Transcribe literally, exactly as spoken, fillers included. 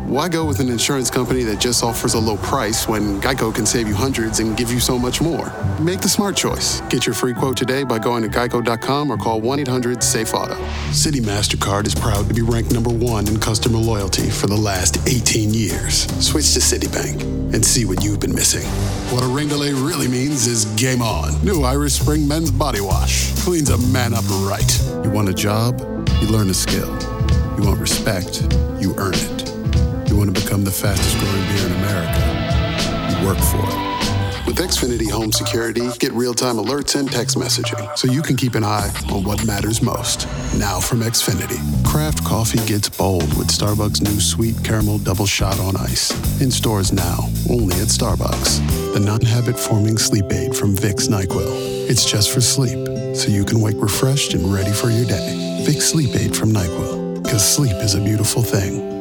Why go with an insurance company that just offers a low price when Geico can save you hundreds and give you so much more? Make the smart choice. Get your free quote today by going to geico dot com or call one eight hundred safe auto. Citi MasterCard is proud to be ranked number one in customer loyalty for the last eighteen years. Switch to Citibank and see what you've been missing. What a ring delay really means is game on. New Irish Spring Men's Body Wash cleans a man up right. You want a job? You learn a skill. You want respect? You earn it. You want to become the fastest growing beer in America? You work for it. With Xfinity Home Security, get real-time alerts and text messaging so you can keep an eye on what matters most. Now from Xfinity. Craft coffee gets bold with Starbucks' new sweet caramel double shot on ice. In stores now, only at Starbucks. The non-habit-forming sleep aid from Vicks NyQuil. It's just for sleep, so you can wake refreshed and ready for your day. Vicks Sleep Aid from NyQuil. Because sleep is a beautiful thing.